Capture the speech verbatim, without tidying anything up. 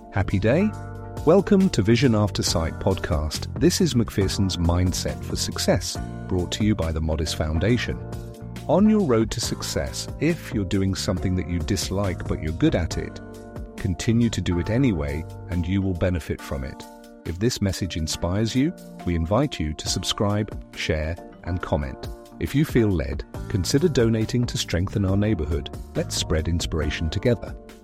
Happy day? Welcome to Vision After Sight podcast. This is Macpherson's Mindset for Success, brought to you by the Modis Foundation. On your road to success, if you're doing something that you dislike but you're good at it, continue to do it anyway and you will benefit from it. If this message inspires you, we invite you to subscribe, share, and comment. If you feel led, consider donating to strengthen our neighborhood. Let's spread inspiration together.